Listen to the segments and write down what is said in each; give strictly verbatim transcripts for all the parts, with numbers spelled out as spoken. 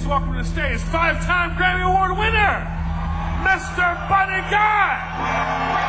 Please welcome to the stage five-time Grammy Award winner, Mister Buddy Guy.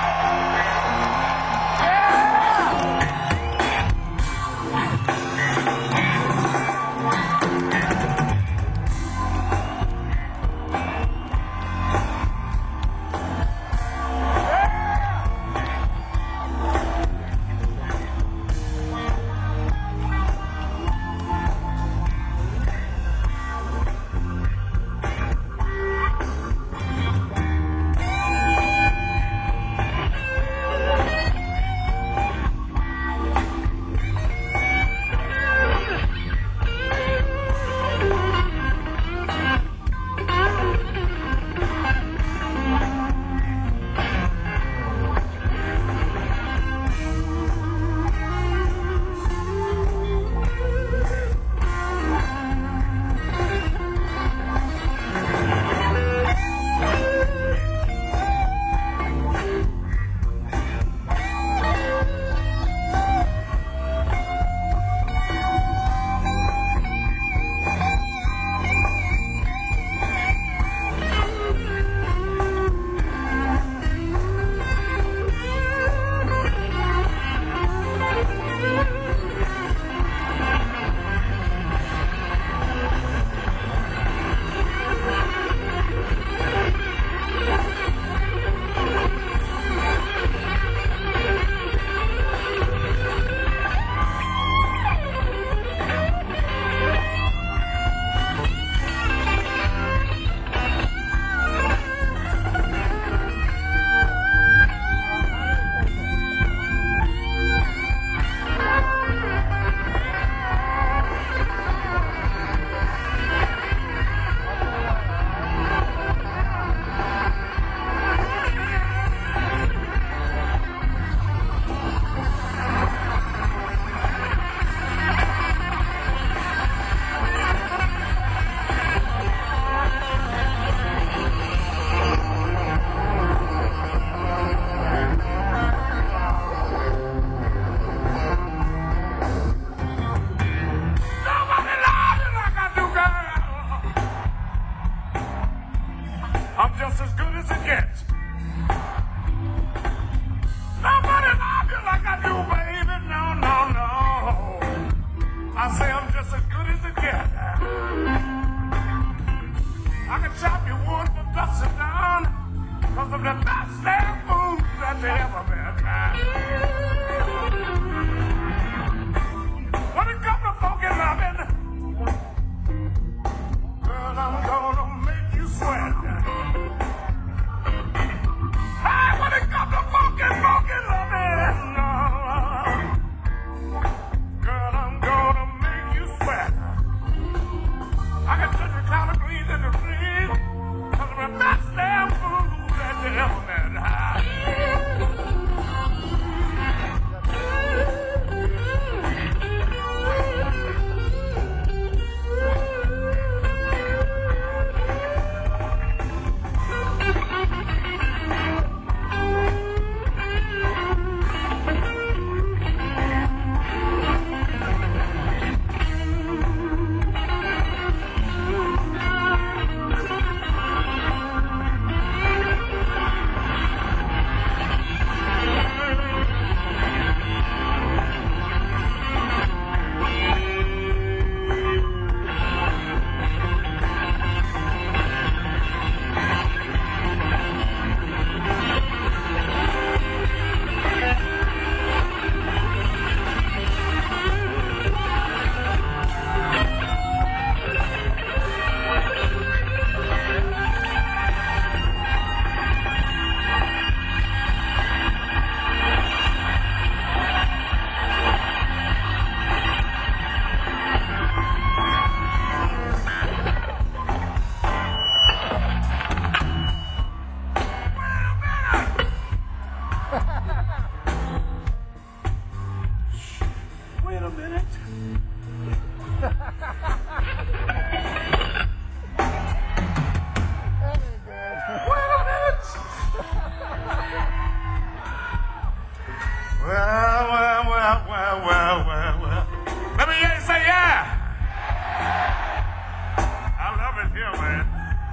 I'm just as good as it gets. Nobody love you like I do, baby. No, no, no. I say I'm just as good as it gets. I can chop you wood for dust and down, cause I'm the best damn food that they ever been. When it comes to funky loving, girl, I'm gonna make you sweat. Hey, when it comes to funky, funky loving, girl, I'm gonna make you sweat. I can touch your cloud of breeze in the breeze, cause I'm the best damn food that they ever been. Wait a minute. Wait a minute. Well, well, well, well, well, well, well. Let me hear you say yeah. I love it. Yeah, man.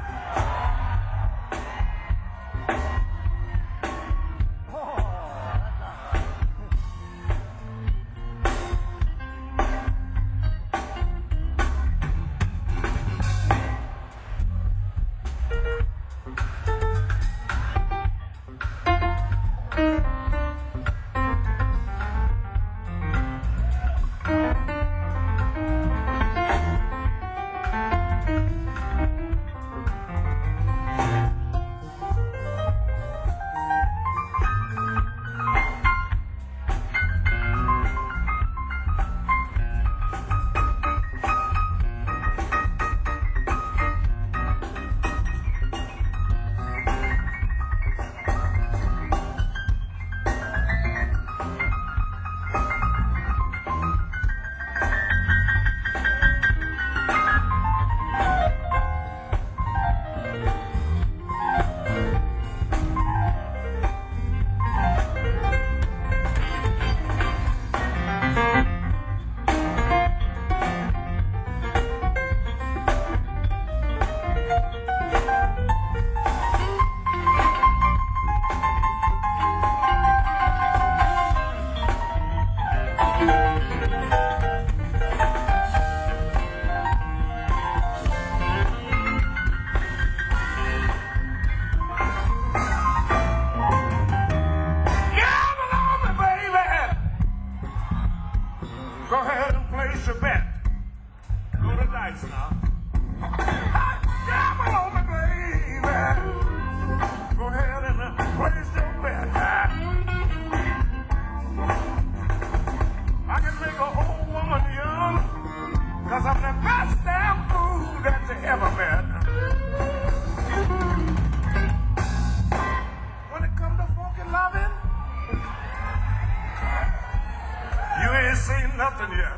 Go ahead and place your bet. Go to dice now. Gamble on me, baby. Go ahead and uh, place your bet. I can make an old woman young, because I'm the best damn fool that you ever met. When it comes to funky loving, you ain't seen nothing yet.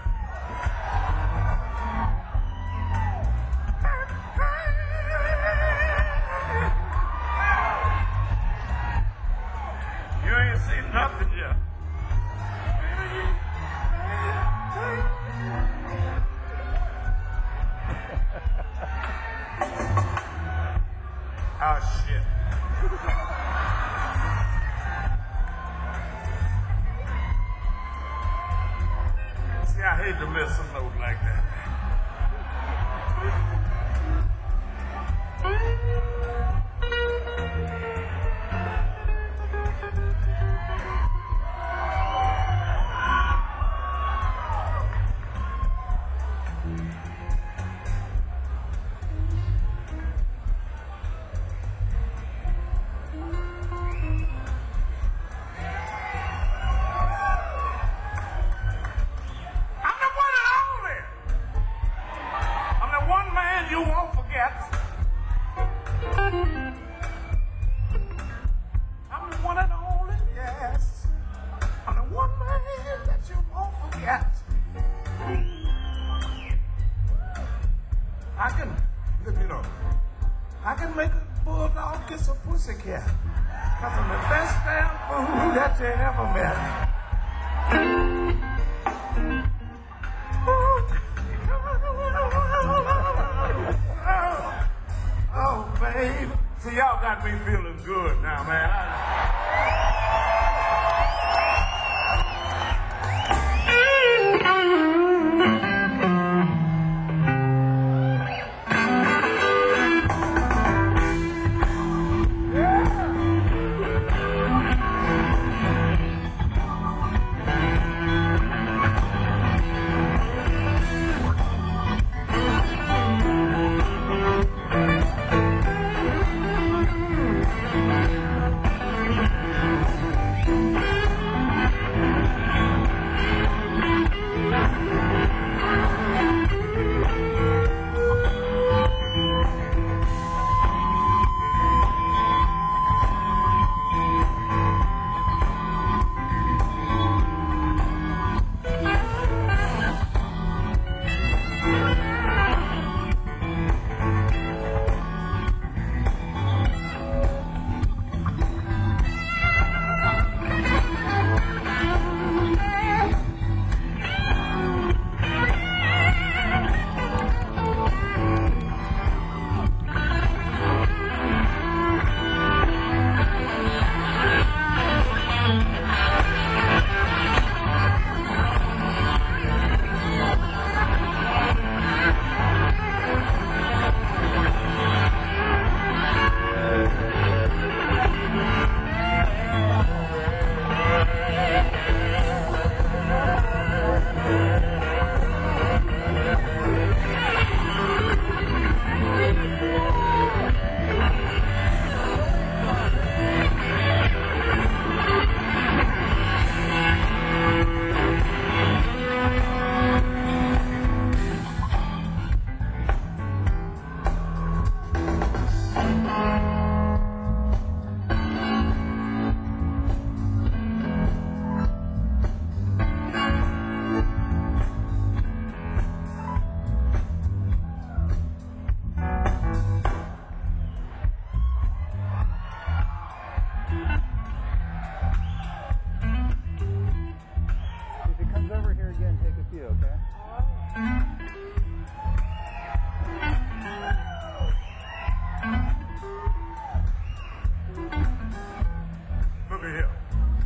You ain't seen nothing yet. Oh, shit. I hate to miss a note like that. You won't forget. I'm the one and only, yes. I'm the one man that you won't forget. I can, you know, I can make a bulldog kiss a pussycat, because I'm the best damn fool that you ever met. Oh, babe. See, y'all got me feeling good now, man. you, okay? Look at here.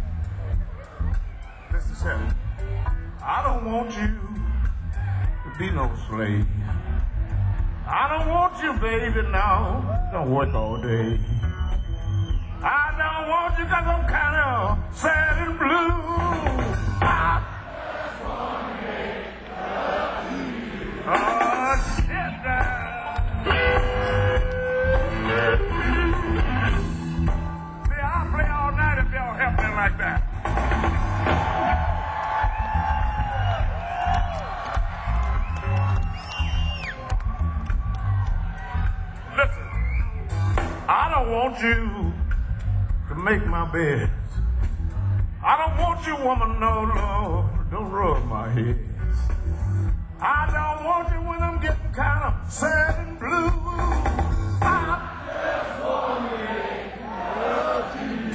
Mister Shelley, I don't want you to be no slave. I don't want you, baby, now. Don't work all day. I don't want you because I'm kind of sad and blue. I just want to make love to you. Oh, shit, now. See, I'll play all night if y'all help me like that. Listen, I don't want you to make my bed. I don't want you, woman, no, no, don't rub my head. I don't want you when I'm getting kind of sad and blue. I just want to make love to you.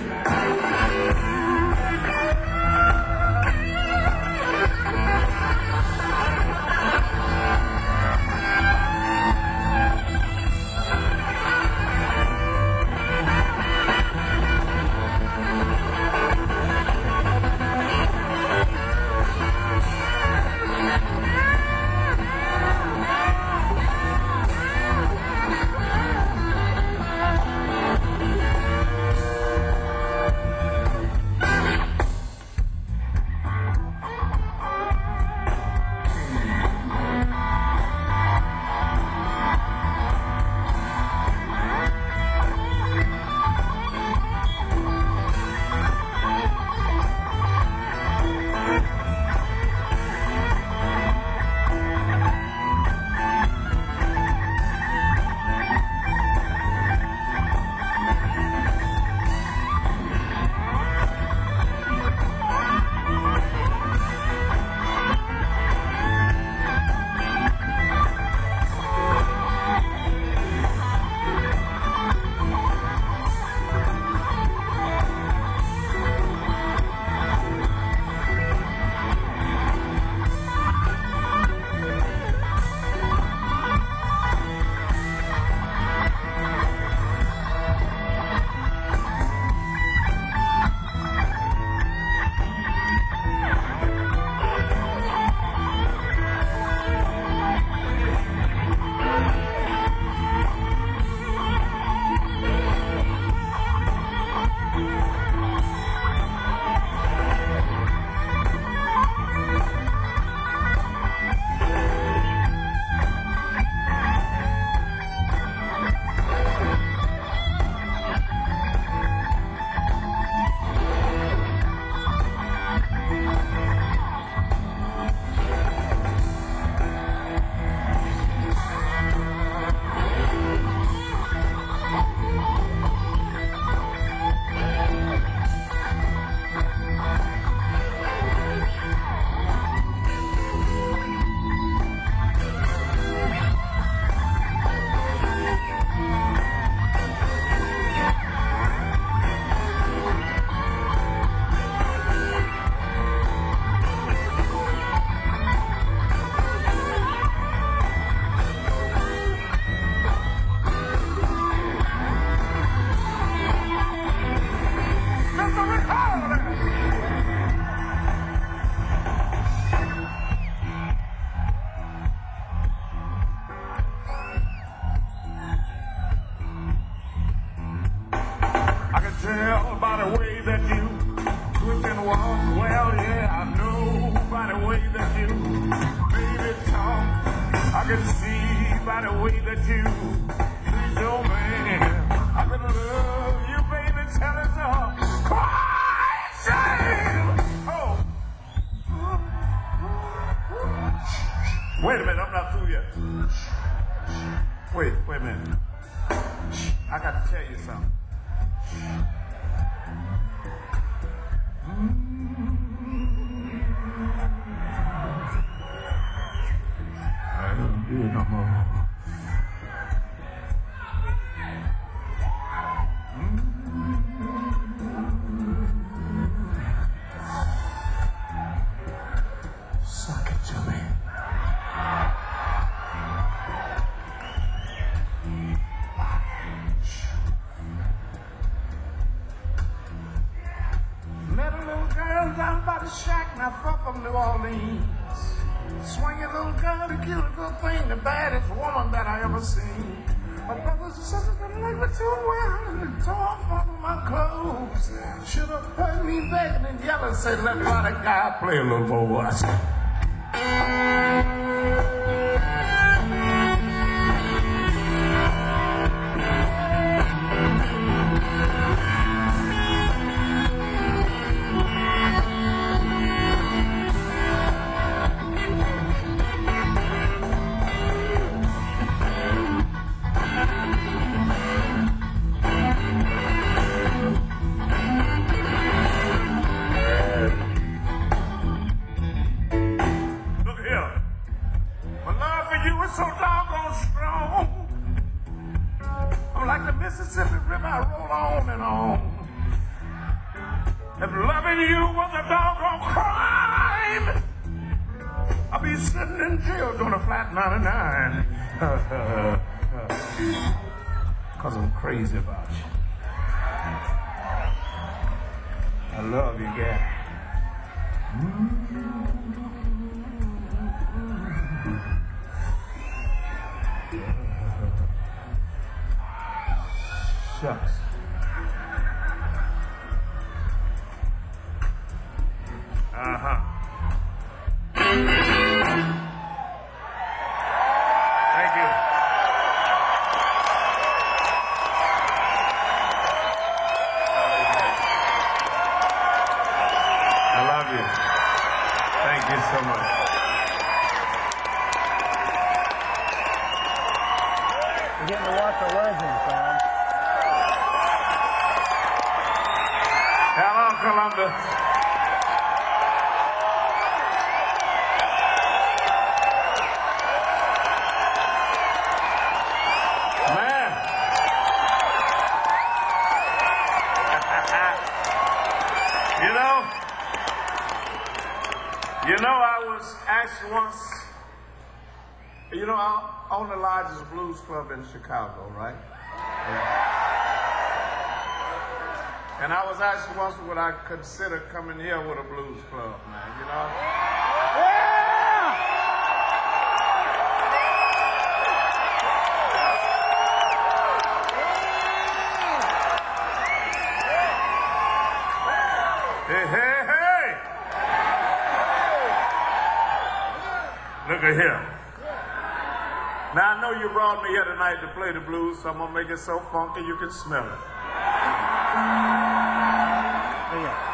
Tell by the way that you twist and walk, well, yeah, I know by the way that you baby talk. I can see by the way that you treat your man. I can love you, baby, tell us all. Quiet shame. Oh. Wait a minute, I'm not through yet. Wait, wait a minute. I got to tell you something. I don't do it no more. Suck it to me. from New Orleans. Swinging little girl, the cutest little thing, the baddest woman that I ever seen. My brothers and sisters didn't like me too well, and they tore off all of my clothes. Should have put me begging and yelling, said, let the guy play a little more. I said, so doggone strong. I'm like the Mississippi River, I roll on and on. If loving you was a doggone crime, I'd be sitting in jail doing a flat ninety-nine. Cause I'm crazy about you. I love you, guy. Mm-hmm. Shucks. Uh-huh. Thank you. I love you. Thank you so much. You're getting to watch a legend, Sam. Hello, Columbus. Man. you know, you know, I was asked once, you know, I own the largest blues club in Chicago, right? Yeah. And I was asked once would I consider coming here with a blues club, man, you know? Yeah! Hey, hey, hey! Look at here. Now, I know you brought me here tonight to play the blues, so I'm going to make it so funky you can smell it. Yeah.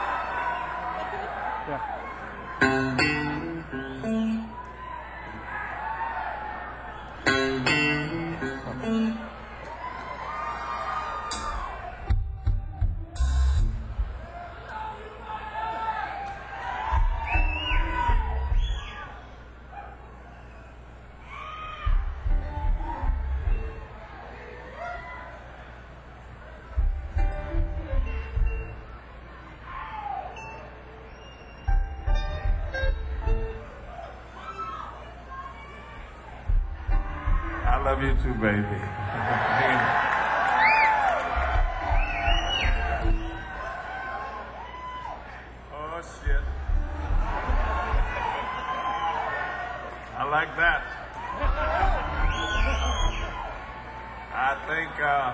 I love you too, baby. Oh, shit. I like that. I think uh,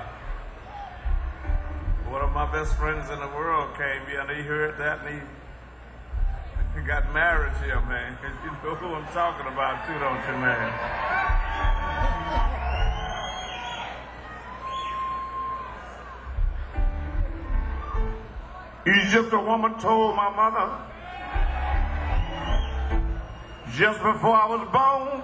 one of my best friends in the world came here and he heard that and he, he got married here, man. You know who I'm talking about too, don't you, man? Egypt, a woman told my mother just before I was born,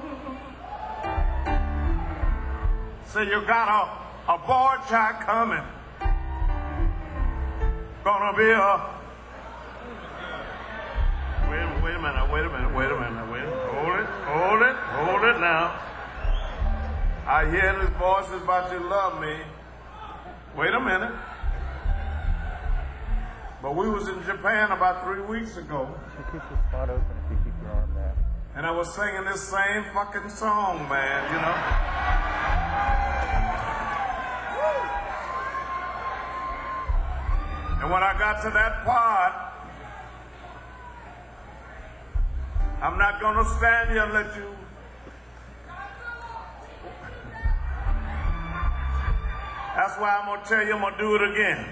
say you got a, a boy child coming, gonna be a, wait, wait a minute, wait a minute, wait a minute, wait a minute, hold it, hold it, hold it now. I hear his voices about you love me. Wait a minute. But we was in Japan about three weeks ago. You keep the spot open if you keep your arm down. And I was singing this same fucking song, man, you know? And when I got to that part, I'm not gonna stand here and let you. That's why I'm gonna tell you I'm gonna do it again.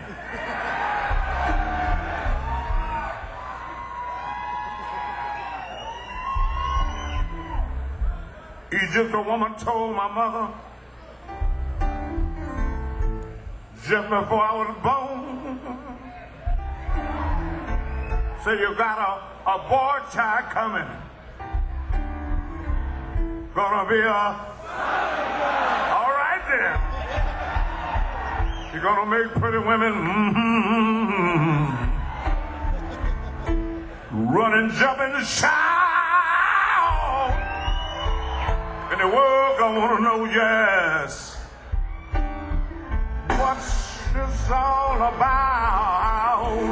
Egyptian woman told my mother just before I was born, say you got a, a boy child coming. Gonna be a, all right then. You're gonna make pretty women mm-hmm, run and jump and shout. And the world gonna wanna know, yes, what's this all about?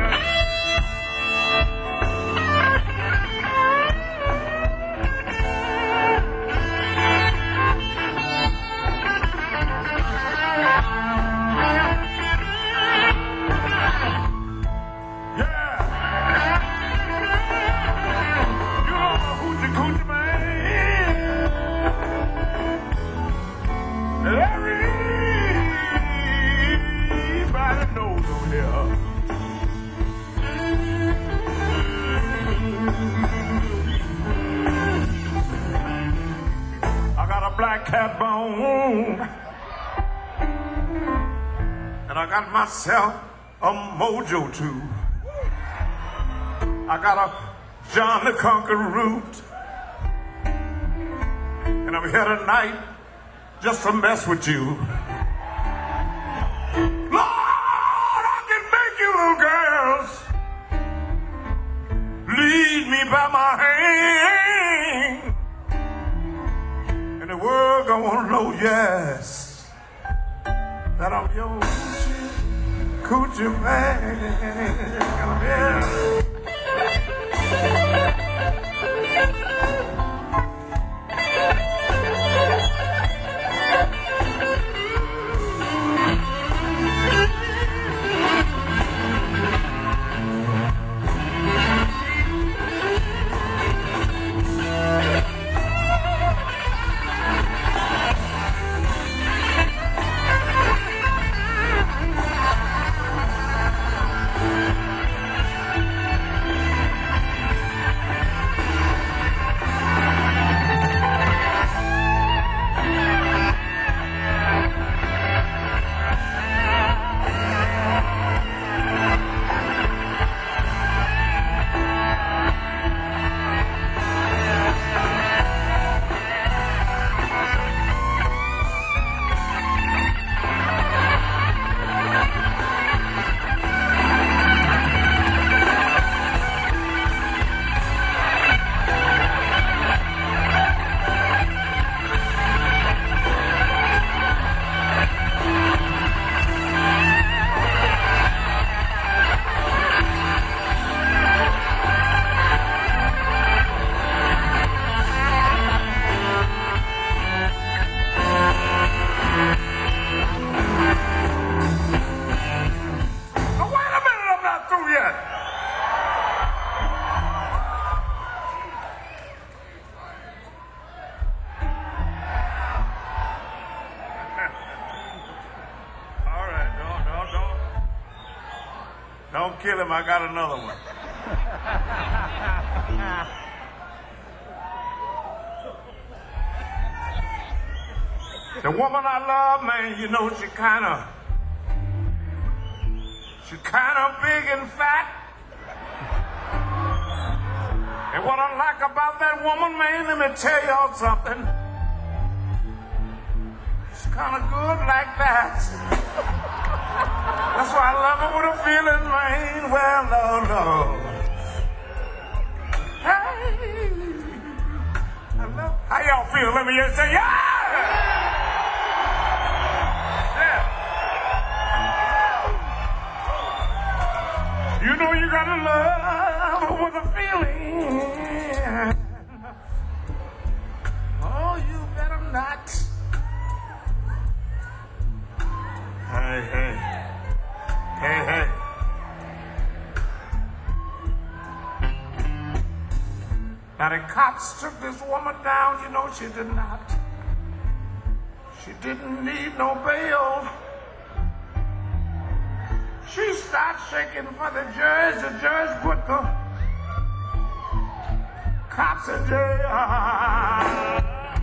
Black cat bone, and I got myself a mojo too. I got a John the Conqueror root, and I'm here tonight just to mess with you. Lord, I can make you little girls lead me by my hand. And the world gonna wanna know, yes, that I'm your coochie, coochie man. Yeah. Don't kill him, I got another one. The woman I love, man, you know, she kind of, she kind of big and fat. And what I like about that woman, man, let me tell y'all something. She's kind of good like that. That's why I love her with a feeling, man. Well, no, no. Hey. I love. How y'all feel? Let me hear you say, yeah! Yeah. You know you gotta love her with a feeling. Oh, you better not. Hey, hey. Hey, hey. Now the cops took this woman down, you know she did not. She didn't need no bail. She started shaking for the judge. The judge put the cops in jail.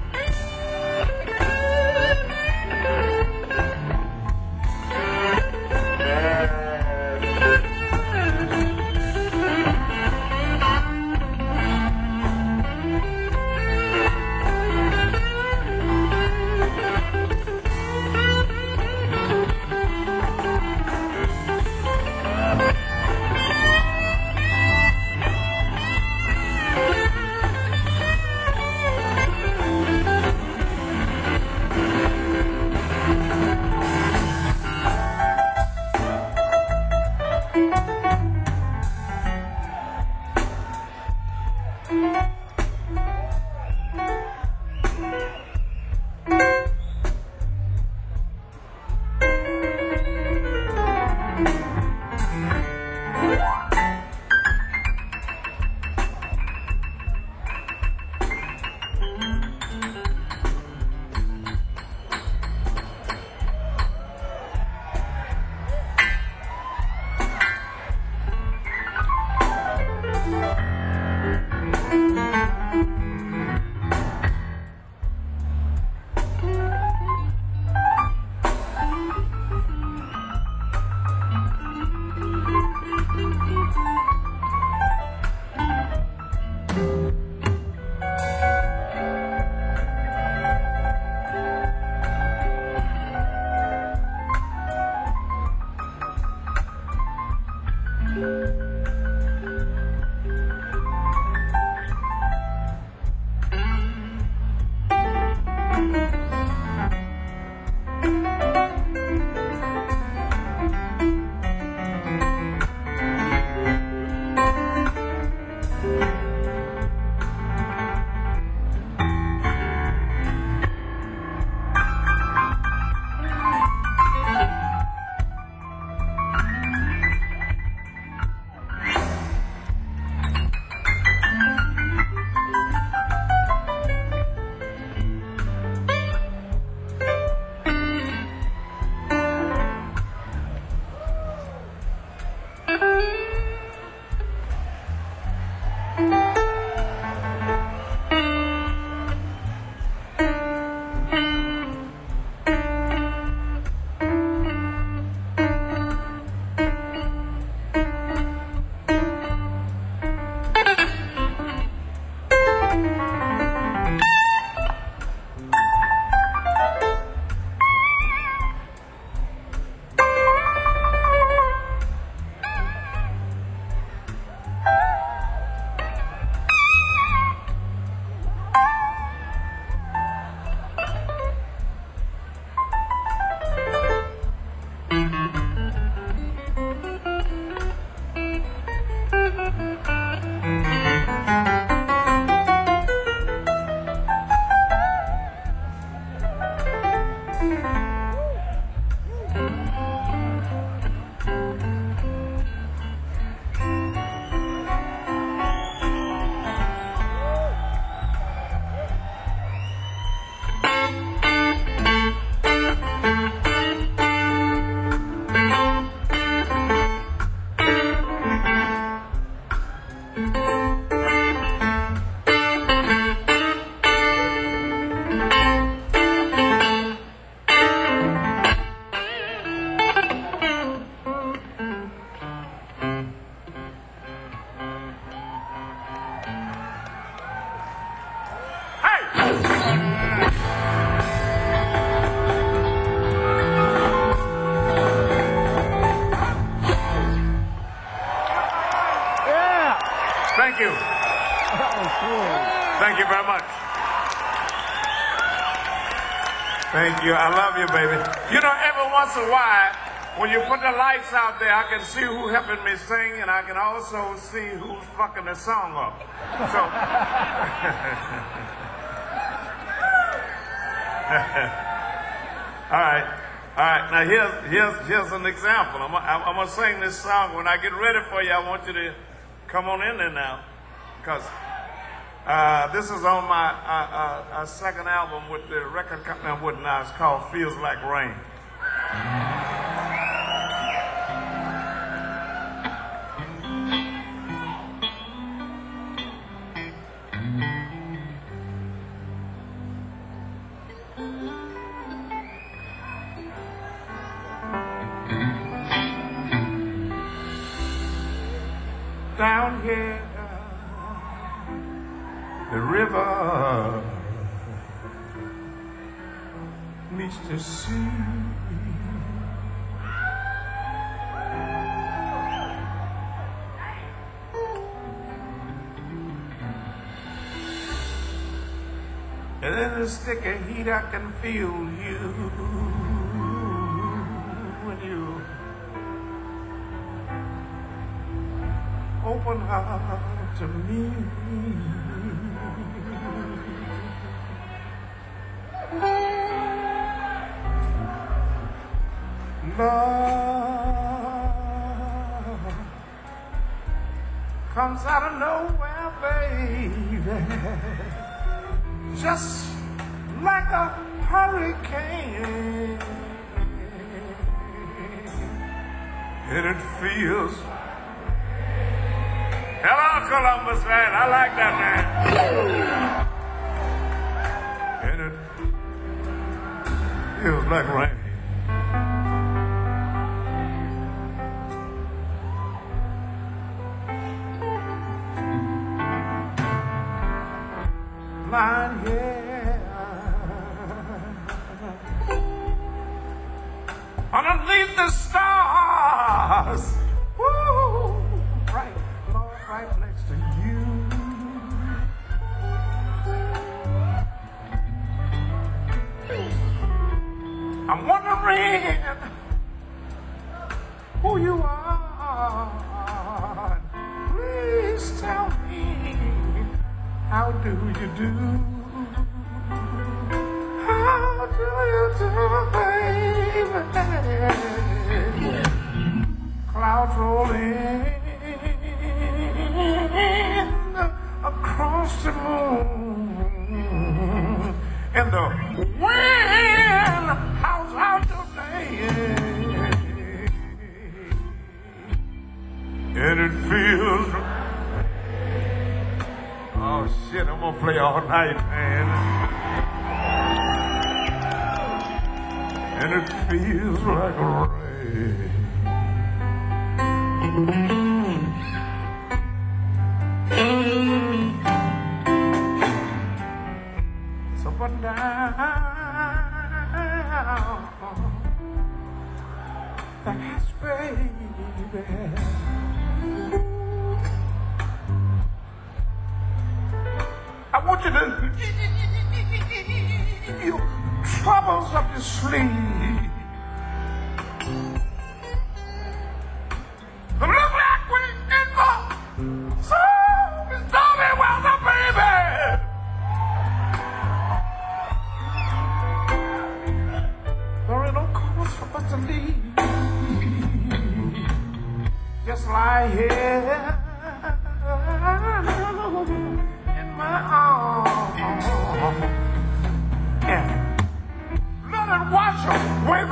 Thank you. That was cool. Thank you very much. Thank you. I love you, baby. You know, every once in a while, when you put the lights out there, I can see who's helping me sing, and I can also see who's fucking the song up. So, all right, all right. Now here's here's here's an example. I'm I'm, I'm gonna sing this song. When I get ready for you, I want you to come on in there now, because Uh, this is on my uh, uh, uh, second album with the record company I'm with now. It's called Feels Like Rain. Down here, the river meets the sea. And in the sticky heat I can feel you when you open heart to me. Love comes out of nowhere, baby, just like a hurricane, and it feels. Hello, Columbus, man. I like that, man. And it feels like rain. Lying here underneath the stars. Woo! Right, Lord, right next to you. I'm wondering who you are. Please tell me, how do you do? How do you do, baby? Clouds rolling across the moon, and the wind howls out your name, and it feels. Oh shit, I'm gonna play all night, man. And it feels like rain. So put down the hatch, baby. I want you to you troubles up your sleeve. Look like we in the so stormy weather, baby. There ain't no cause for us to leave. Just lie here. Yeah. Let it wash away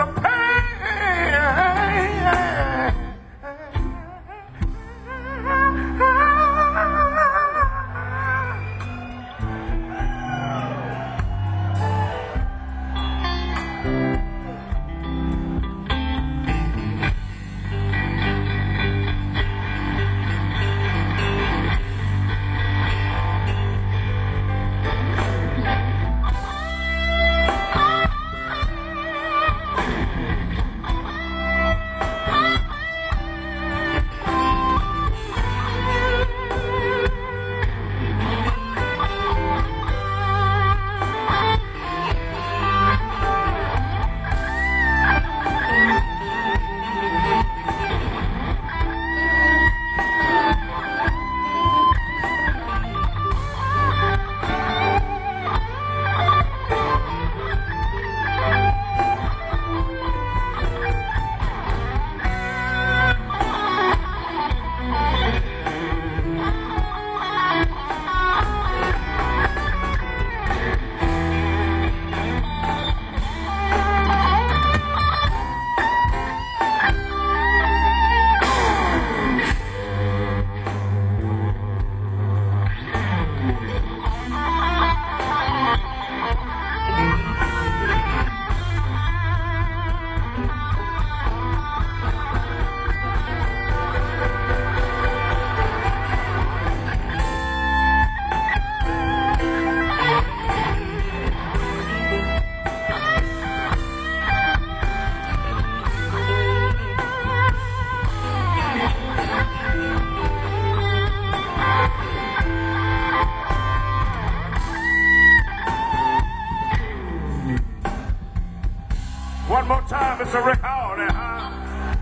Mister Rick Howard, huh?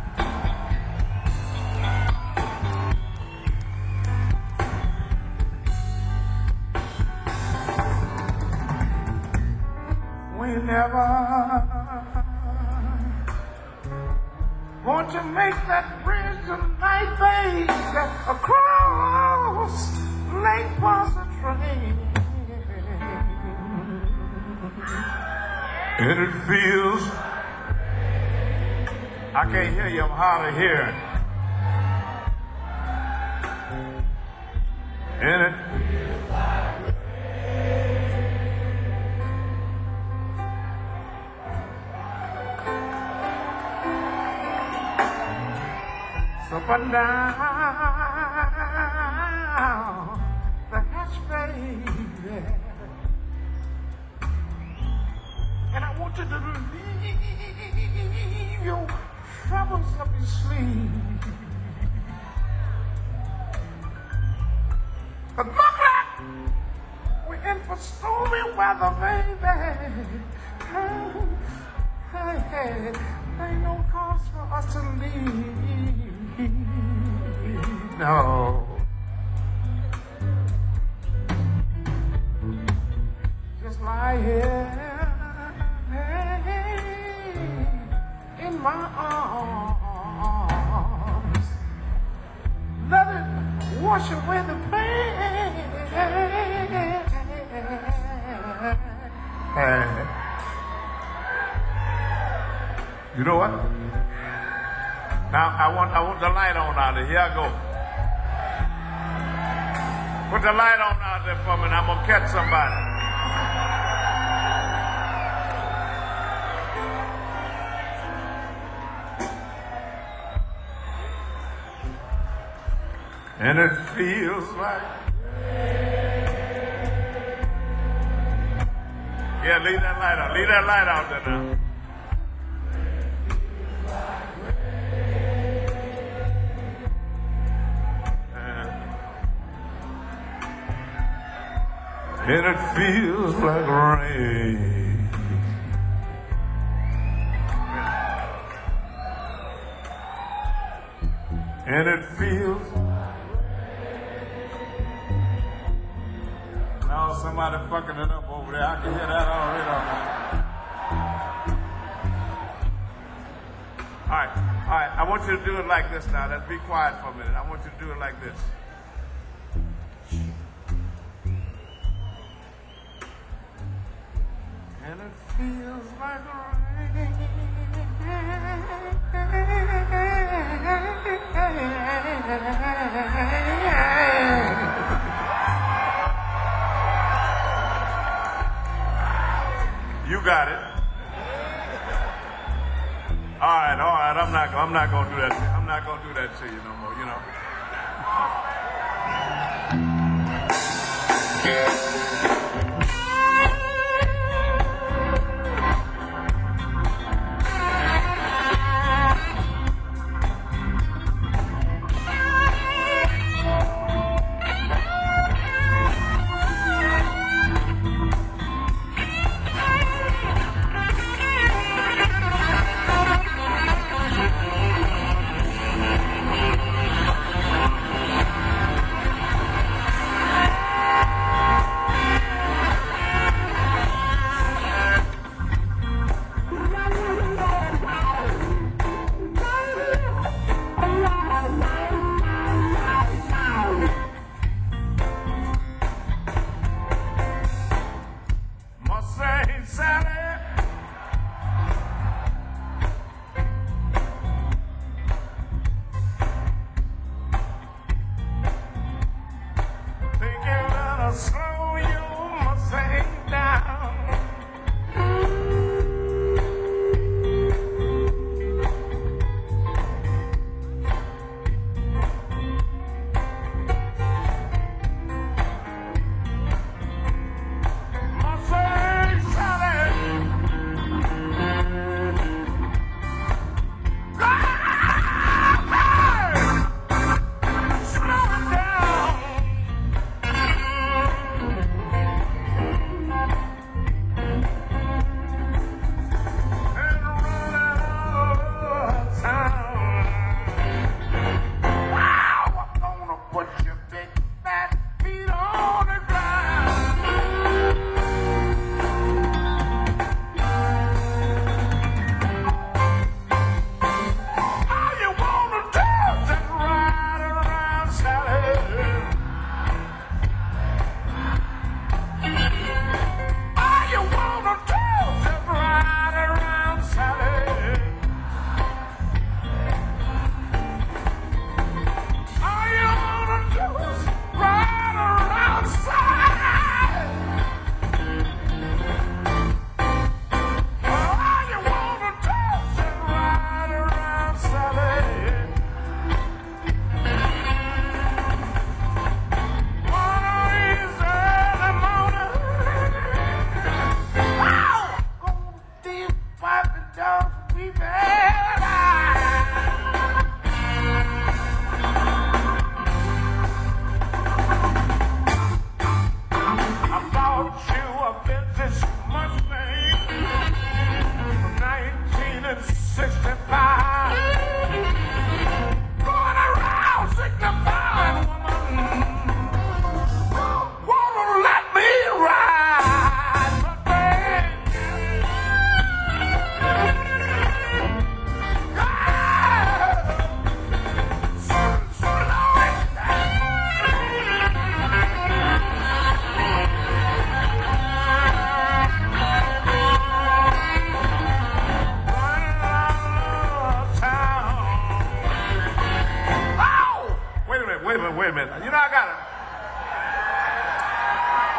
Never want to make that bridge tonight, babe, across Lake Pontchartrain. And it feels, I can't hear you, I'm hard of hearing. And it up and down the hatch, baby, and I want you to leave your troubles up your sleeve. But look like we're in for stormy weather, baby. Hey, hey, hey, ain't no cause for us to leave. No. Just lie here hey, in my arms. Let it wash away the pain. Hey. You know what? Now I want I want the light on out there. Here I go. Put the light on out there for me and I'm gonna catch somebody. And it feels like yeah, leave that light out. Leave that light out there now. And it feels like rain. And it feels. Now somebody fucking it up over there. I can hear that already. All right, all right. I want you to do it like this now. Let's be quiet for a minute. I want you to do it like this. And it feels like rain. You got it. All right, all right. I'm not. I'm not gonna do that. I'm not gonna do that to you no more. You know.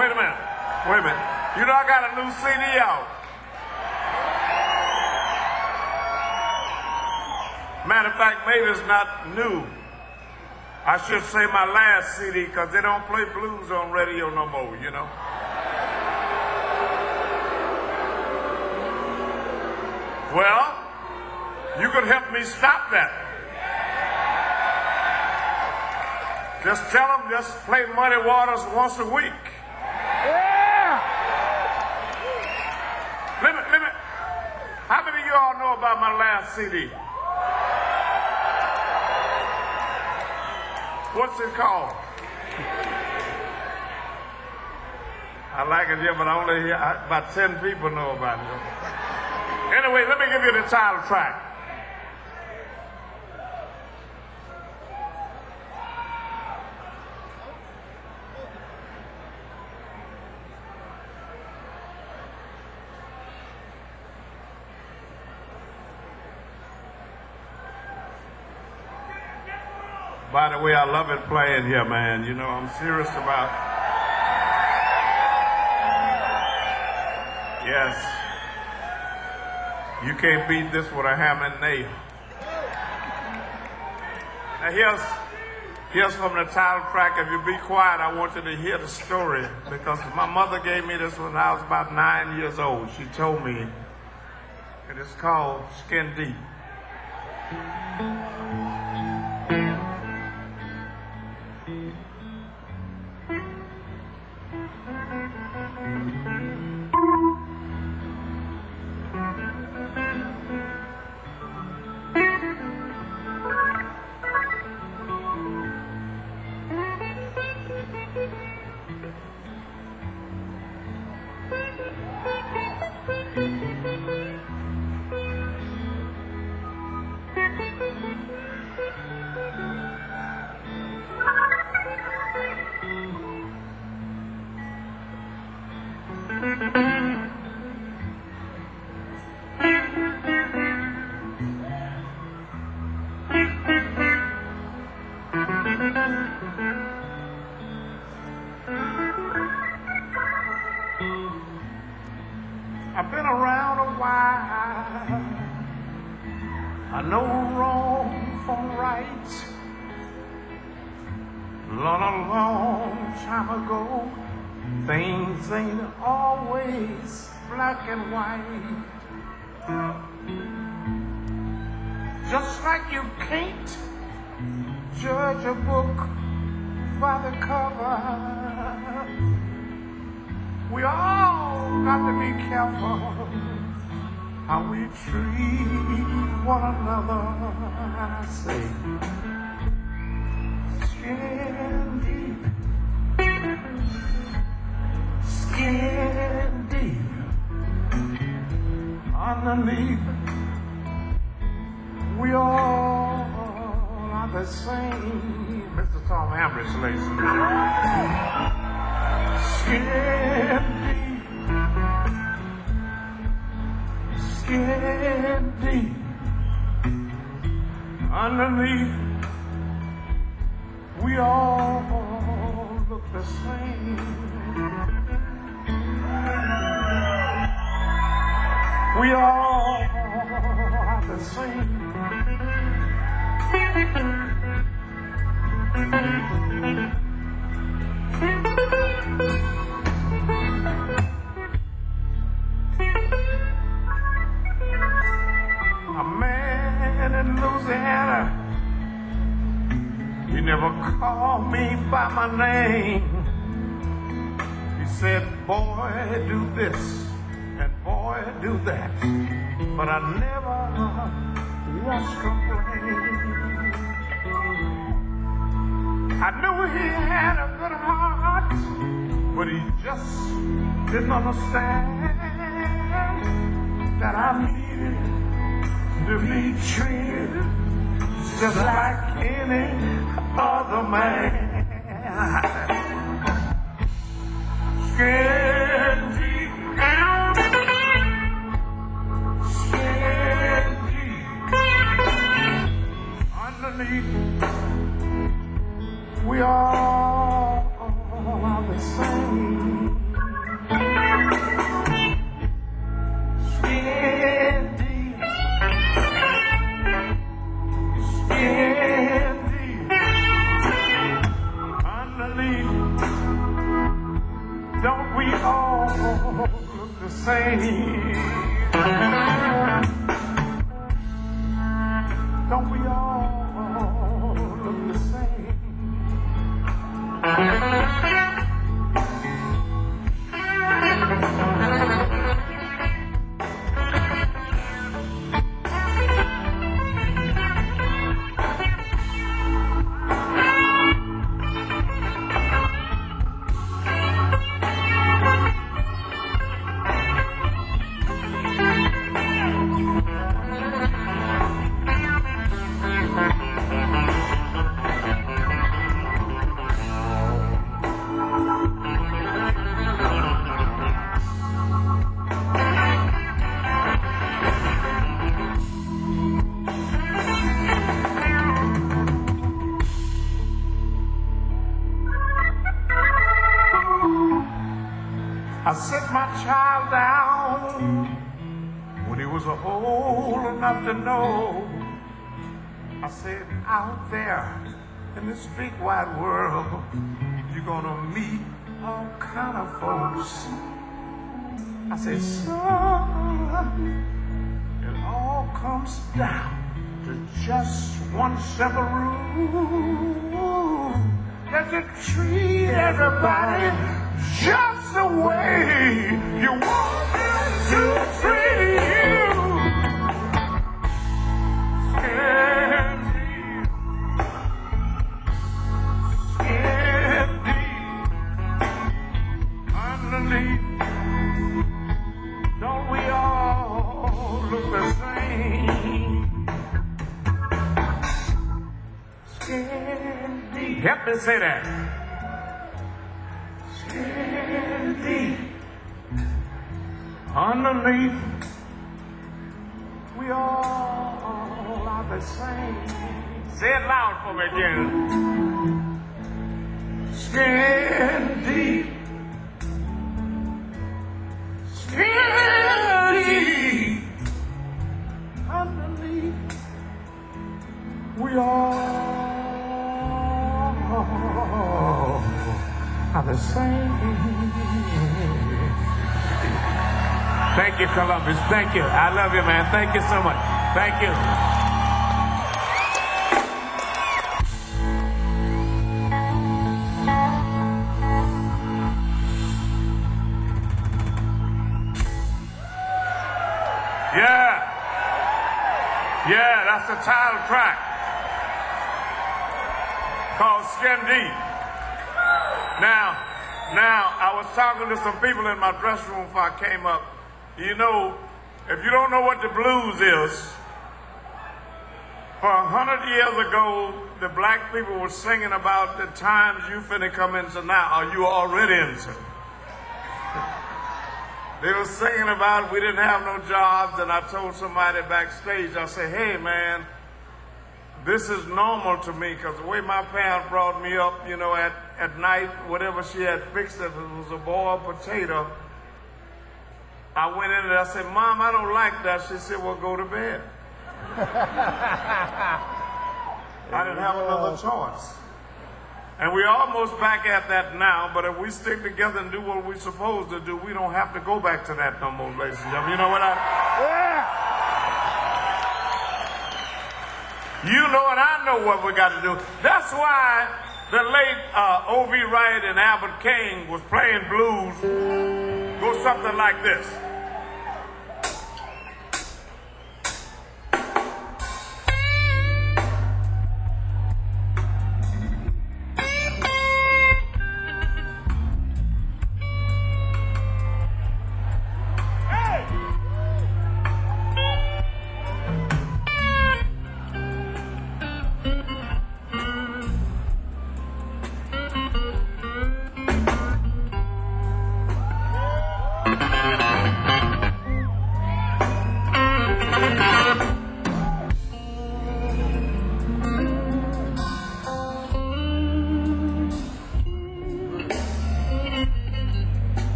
Wait a minute. Wait a minute. You know I got a new C D out. Matter of fact, maybe it's not new. I should say my last C D, because they don't play blues on radio no more, you know. Well, you could help me stop that. Just tell them, just play Muddy Waters once a week. Yeah! Let me, let me, how many of you all know about my last C D? What's it called? I like it here, but I only hear, I, about ten people know about it. Anyway, let me give you the title track. By the way, I love it playing here, man. You know, I'm serious about... Yes. You can't beat this with a hammer and nail. Now here's, here's from the title track. If you be quiet, I want you to hear the story, because my mother gave me this when I was about nine years old. She told me, and it's called Skin Deep. I've been around a while. I know wrong from right. Long, a long time ago, things ain't always black and white. Just like you can't judge a book by the cover, we all got to be careful how we treat one another. I say, skin deep, skin deep, underneath, we all are the same. Mister Tom Ambridge, ladies and gentlemen. Skin deep, skin deep, underneath, we all look the same. We all are the same. A man in Louisiana, he never called me by my name. He said, boy, do this, and boy, do that. But I never once complained. I knew he had a good heart, but he just didn't understand that I needed to be treated just like any other man. Skin deep, skin deep, underneath, we all are the same. all look the same? Don't we all look the same? I set my child down when he was old enough to know. I said, out there in this big wide world, you're gonna meet all kind of folks. I said, son, it all comes down to just one simple rule, that you treat everybody just the way you want them to treat you. Skin deep, skin deep, underneath. Don't we all look the same? Skin deep. Help me say that. Deep. Underneath, we all are the same. Say it loud for me again. Skin deep, skin deep. Underneath, we all are the same. Thank you, Columbus. Thank you. I love you, man. Thank you so much. Thank you. Yeah. Yeah, that's the title track called Skin Deep. Now, now, I was talking to some people in my dressing room before I came up. You know, if you don't know what the blues is, for a hundred years ago, the black people were singing about the times you finna come into now, or you already into. They were singing about we didn't have no jobs, and I told somebody backstage, I said, hey man, this is normal to me, because the way my parents brought me up, you know, at, at night, whatever she had fixed, if it was a boiled potato, I went in there, I said, Mom, I don't like that. She said, well, go to bed. I didn't have another choice. And we're almost back at that now, but if we stick together and do what we're supposed to do, we don't have to go back to that no more, ladies and gentlemen. You know what I... Yeah! You know and I know what we got to do. That's why the late uh, O V Wright and Albert King was playing blues. Go something like this.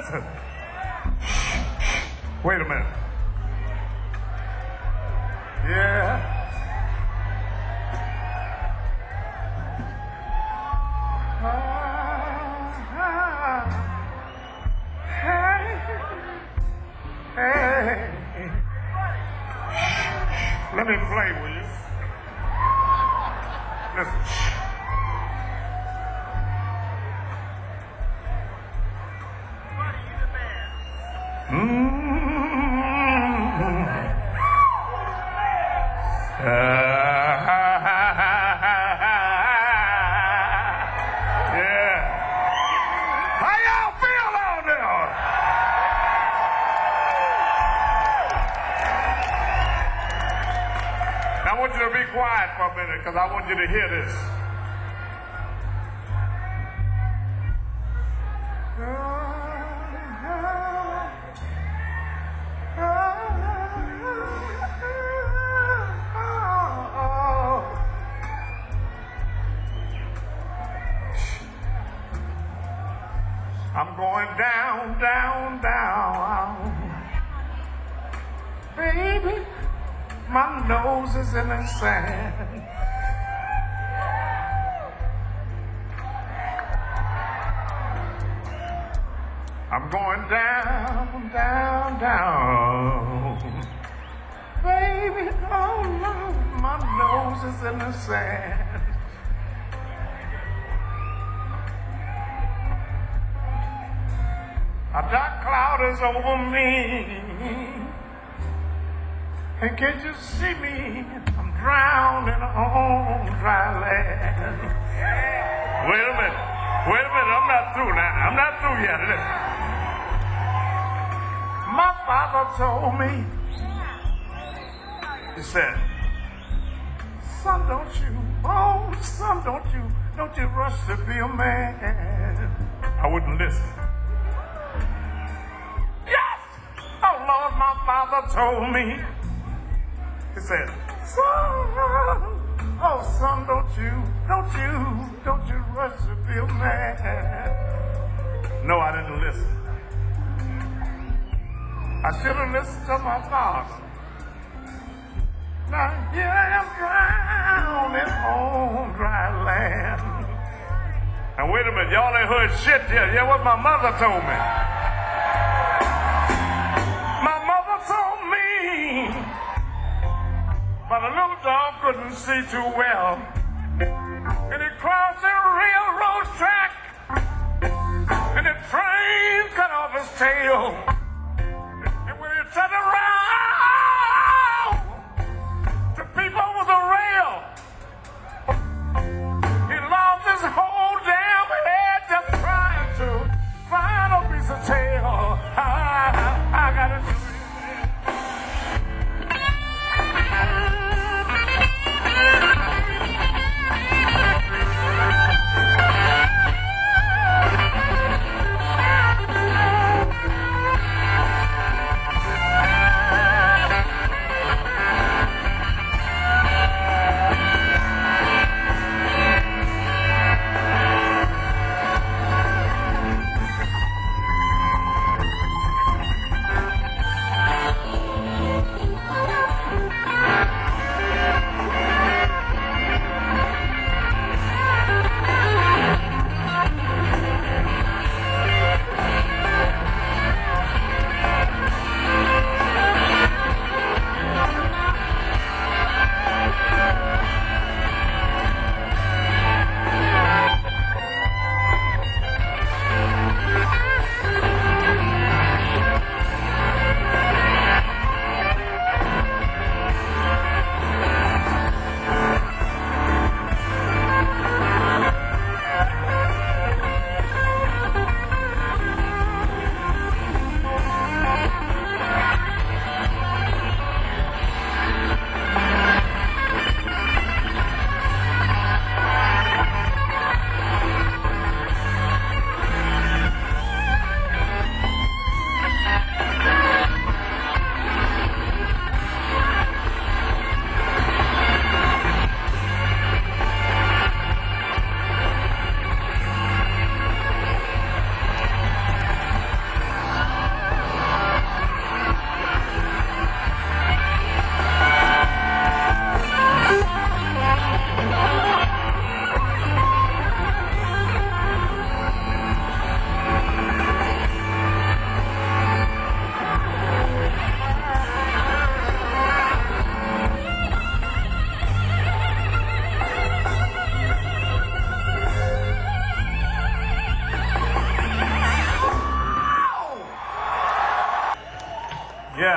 listen. Wait a minute. Yeah. Hey. Let me play, will you? Listen. Mm-hmm. Uh, yeah. How y'all feel out there? Now I want you to be quiet for a minute because I want you to hear this. I'm going down, down, down. Baby, my nose is in the sand. I'm going down, down, down. Baby, oh no, my nose is in the sand. A dark cloud is over me. And can't you see me? I'm drowning on dry land. Wait a minute. Wait a minute. I'm not through now. I'm not through yet. Listen. My father told me, he said, son, don't you, oh, son, don't you, don't you rush to be a man. I wouldn't listen. Oh Lord, my father told me, he said, son, oh son, don't you, don't you, don't you rush to be a man. No, I didn't listen. I should have listened to my father. Now here I am drowning on dry land. And wait a minute, y'all ain't heard shit yet. Yeah, what my mother told me. But a little dog couldn't see too well. And it crossed a railroad track. And the train cut off his tail. And when he turned around to peep over the rail, he lost his whole damn head just trying to find a piece of tail. I, I, I gotta do it.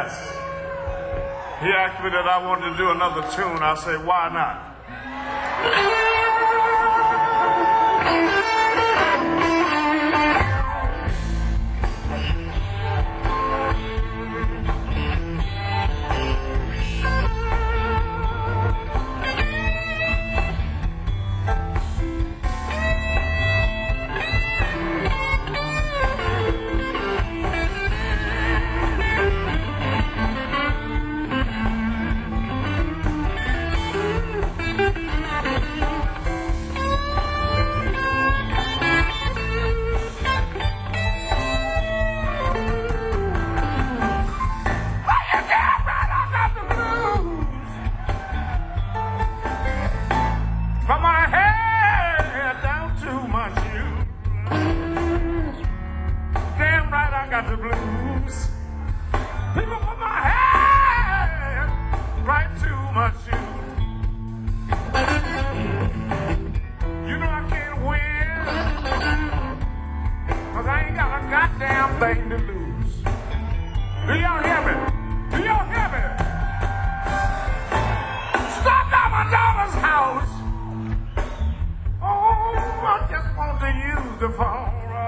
Yes. He asked me that I wanted to do another tune. I say, why not? Got the blues. People put my head right to my shoes. You know I can't win, cause I ain't got a goddamn thing to lose. Do y'all hear me? Do y'all hear me? Stop at my daughter's house. Oh, I just want to use the phone.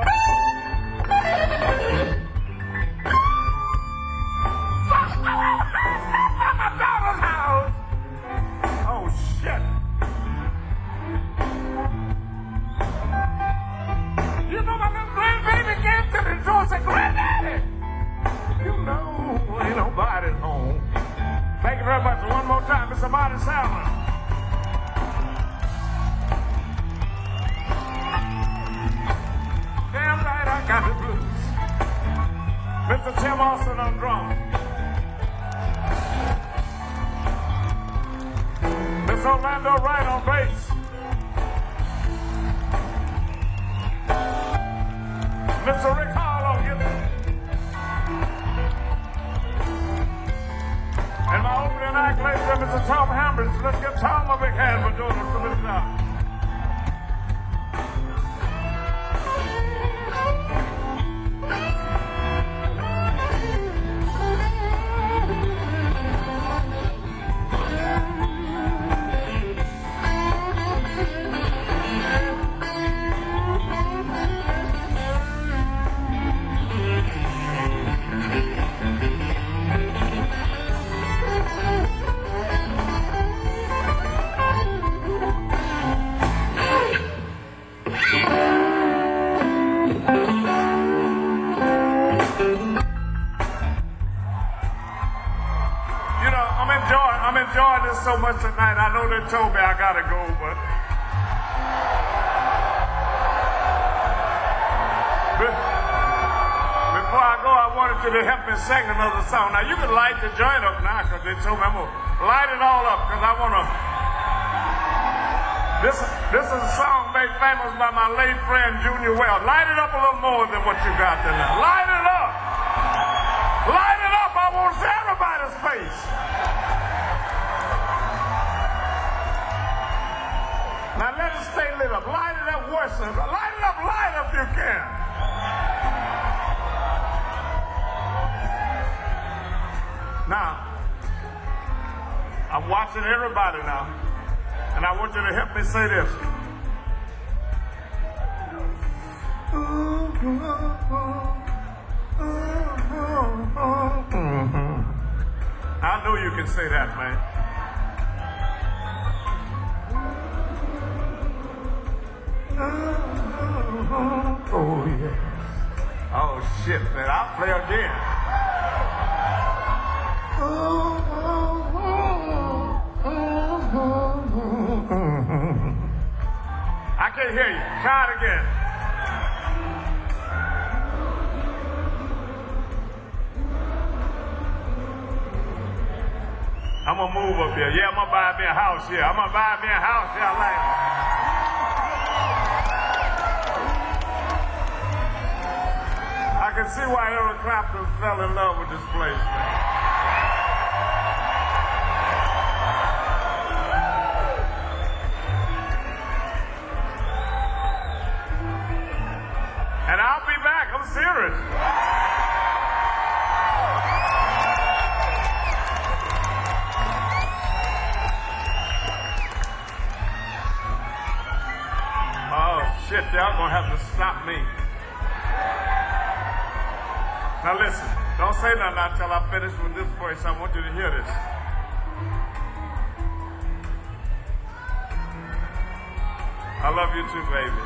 Say, Granddaddy, you know ain't nobody home. Thank you very much. One more time, Mister Marty Salmon. Damn right, I got the blues. Mister Tim Austin on drums. Mister Orlando Wright on bass. Mister Rick Hall on guitar. And my opening act, ladies and gentlemen, Mister Tom Hambridge. Let's give Tom a big hand for doing a tremendous job. I'm enjoying this so much tonight. I know they told me I gotta go, but before I go, I wanted you to help me sing another song. Now you can light the joint up now, because they told me I'm gonna light it all up, because I wanna. This this is a song made famous by my late friend Junior Wells. Light it up a little more than what you got tonight. Light it up. Light it up. I want to see everybody's face. Now let it stay lit up. Light it up worse. Light it up, light up if you can. Now, I'm watching everybody now, and I want you to help me say this. I know you can say that, man. Oh, yeah. Oh, shit, man. I'll play again. I can't hear you. Try it again. I'm gonna move up here. Yeah, I'm gonna buy me a house here. I'm gonna buy me a house here. I like it. I can see why Eric Clapton fell in love with this place, man. And I'll be back. I'm serious. Now listen, don't say nothing until I finish with this voice. I want you to hear this. I love you too, baby.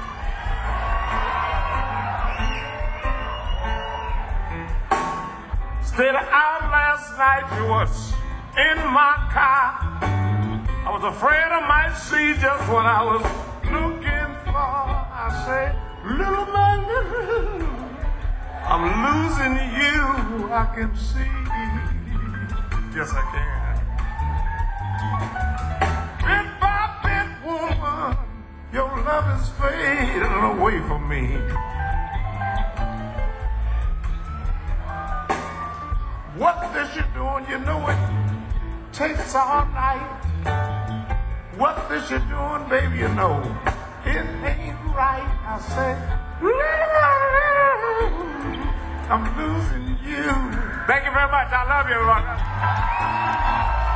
Stayed out last night, you was in my car. I was afraid I might see just what I was looking for. I said, little man, I'm losing you, I can see. Yes, I can. Bit by bit, woman, your love is fading away from me. What this you doing, you know it takes all night. What this you doing, baby, you know it ain't right. I say, I'm losing you. Thank you very much. I love you, everyone.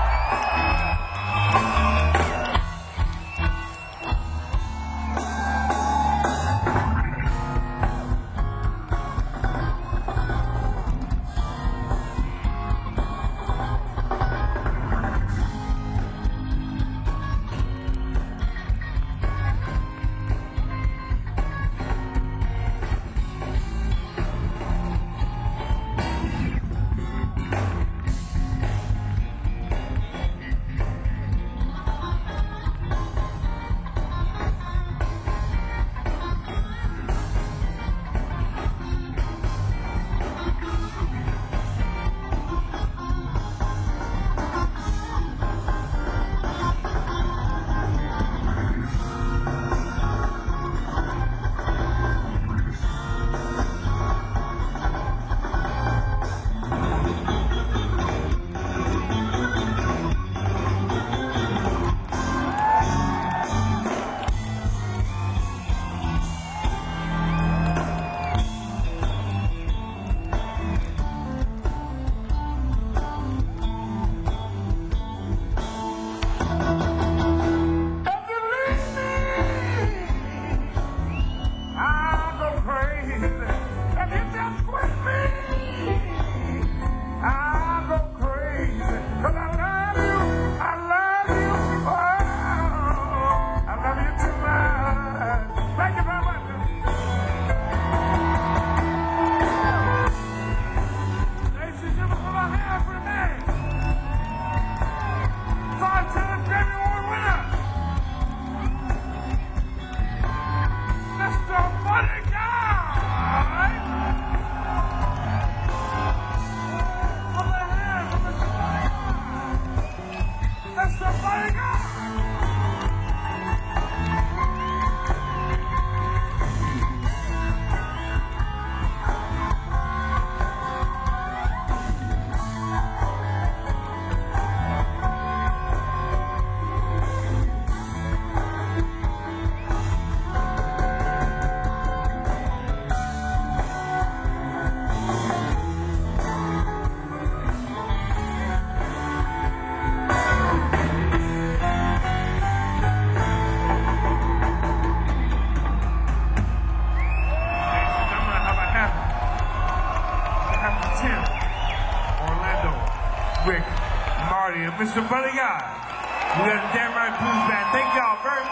Mister Buddy Guy. We got the Damn Right Blues Band. Thank y'all very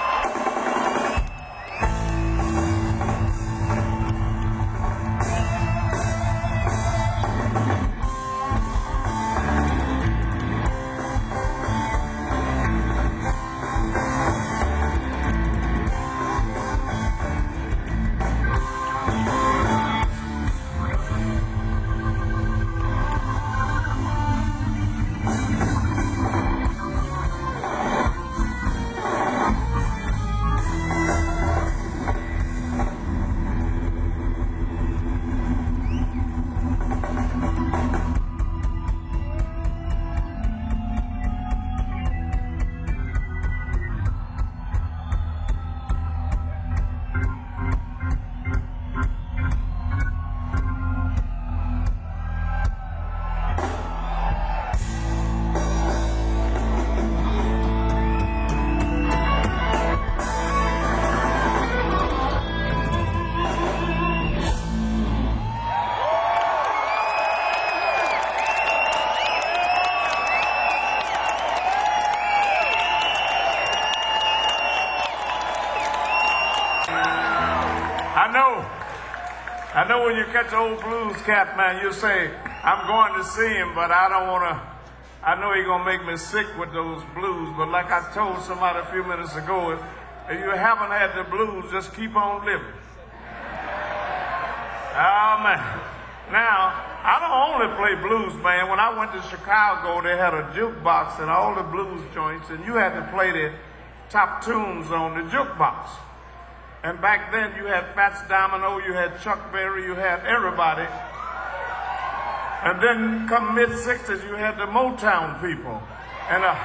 much. I know when you catch an old blues cat, man, you say, I'm going to see him, but I don't want to, I know he's going to make me sick with those blues. But like I told somebody a few minutes ago, if, if you haven't had the blues, just keep on living. Oh, man. Now, I don't only play blues, man. When I went to Chicago, they had a jukebox and all the blues joints, and you had to play the top tunes on the jukebox. And back then, you had Fats Domino, you had Chuck Berry, you had everybody. And then come mid-sixties, you had the Motown people. And, uh,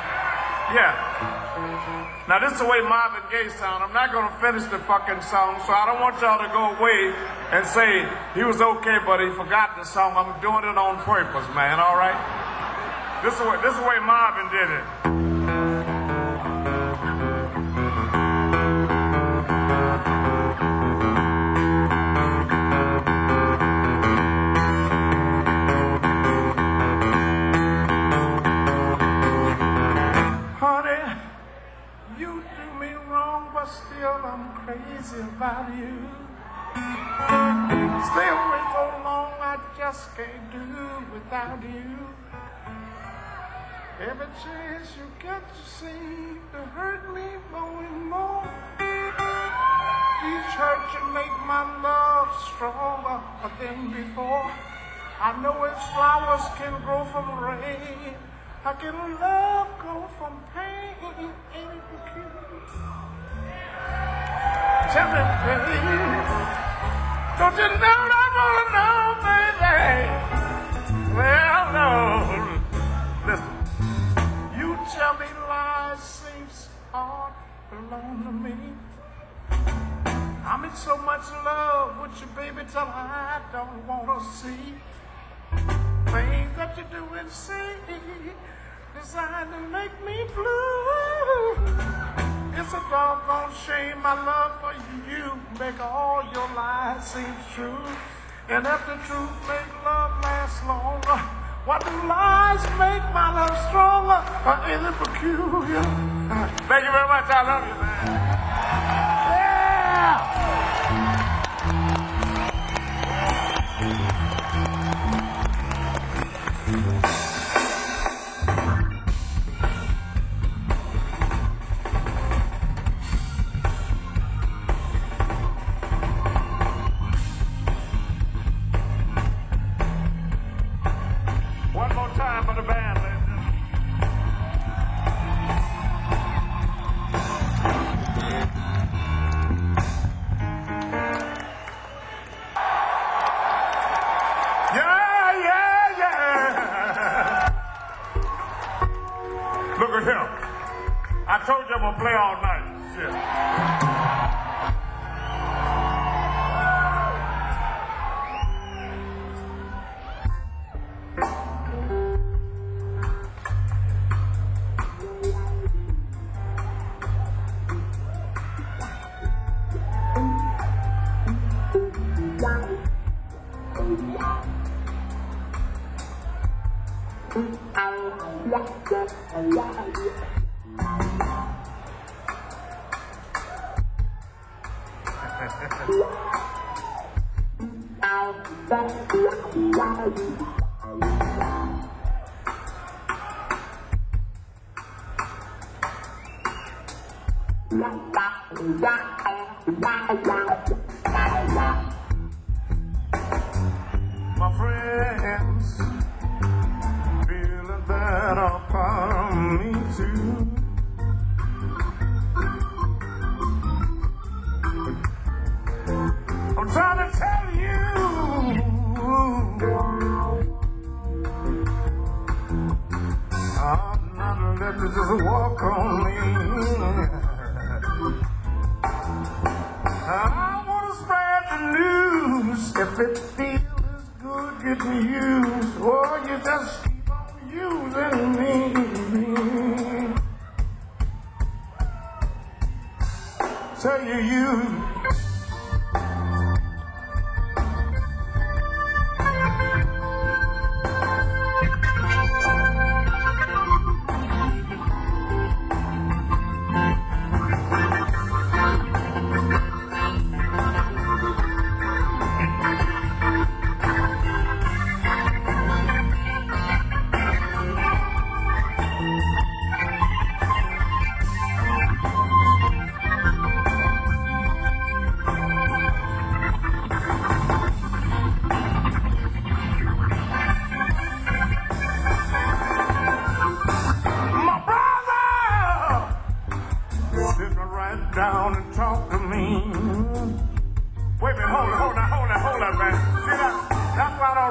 yeah. Now, this is the way Marvin Gaye sound. I'm not going to finish the fucking song, so I don't want y'all to go away and say he was okay, but he forgot the song. I'm doing it on purpose, man, all right? This is the way, this is the way Marvin did it. Still, I'm crazy about you. Stay away so long, I just can't do without you. Every chance you get to see to hurt me more and more. Each hurt you make my love stronger than before. I know as flowers can grow from rain, how can love grow from pain? Ain't it peculiar? Tell me, baby, don't you know I wanna know, baby? Well, no. Listen, you tell me lies seems hard belong to me. I'm in so much love with you, baby, till I don't wanna see things that you do and say designed to make me blue. It's a doggone shame my love for you make all your lies seem true. And if the truth make love last longer, why do lies make my love stronger? Or is it peculiar? Thank you very much. I love you, man. Yeah! I told you I'm gonna play all night. Shit. My friends feeling bad upon me too. I'm trying to tell you I'm not gonna let you just walk on me. I want to spread the news. If it feels good getting used, or you just keep on using me. Say you use.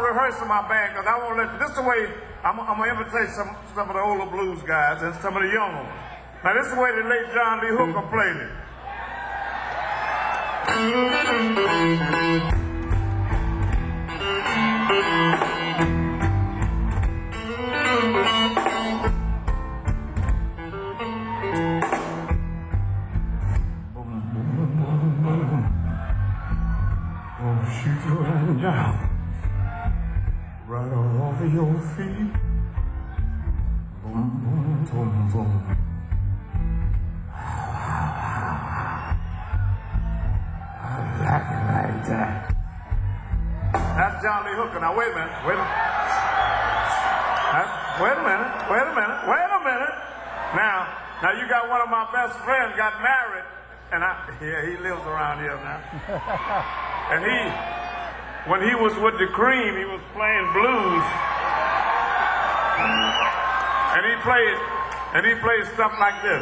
rehearsing my band because I won't let you. This is the way I'm, I'm going to imitate some, some of the older blues guys and some of the younger ones. Now, this is the way the late John Lee Hooker played it. She's running down, right off of your feet. Boom, boom, boom, boom. I like it like that. That's John Lee Hooker. Now wait a minute, wait a minute. That, wait a minute, wait a minute, wait a minute. Now, now you got one of my best friends got married, and I, yeah, he lives around here now. And he, when he was with the Cream, he was playing blues. And he played, and he played stuff like this.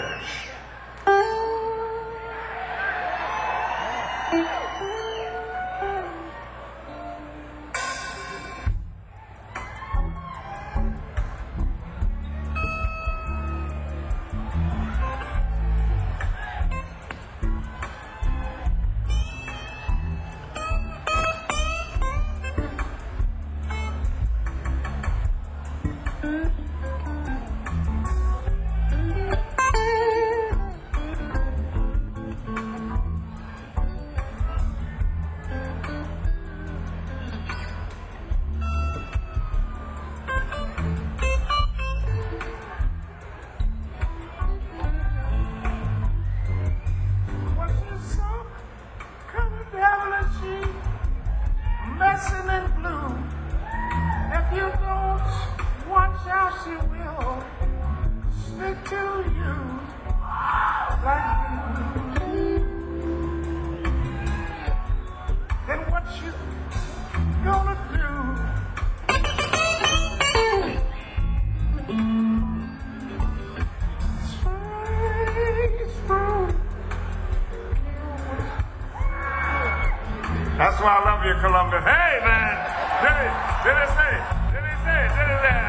That's why I love you, Columbia. Hey, man! Did he, did he say? Did he say? Did he say?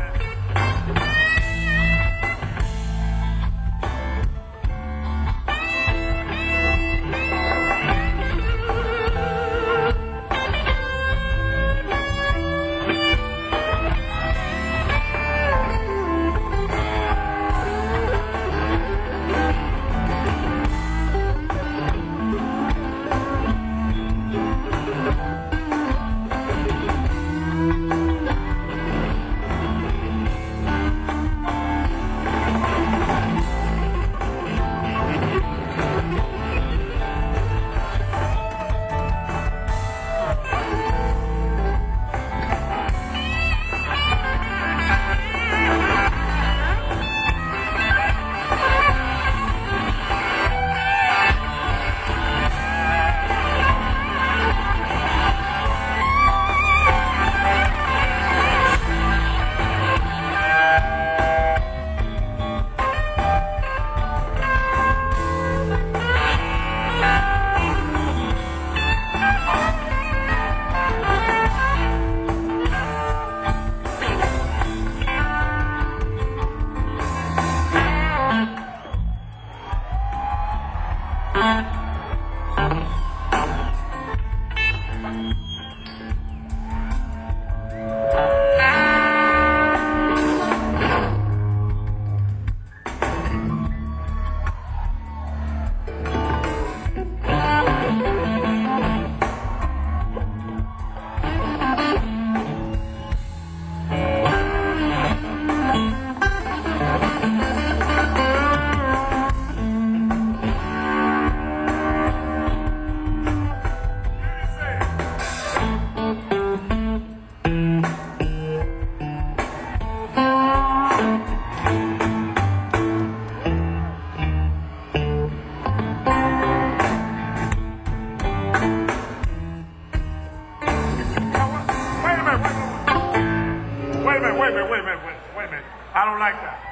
I don't like that.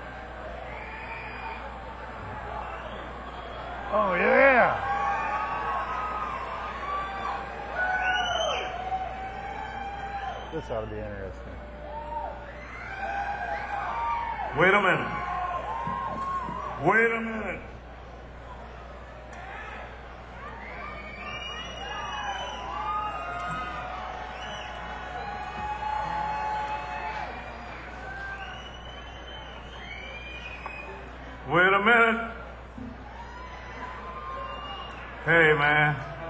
Oh, yeah. This ought to be interesting. Wait a minute. Wait a minute. Wait a minute. Hey, man.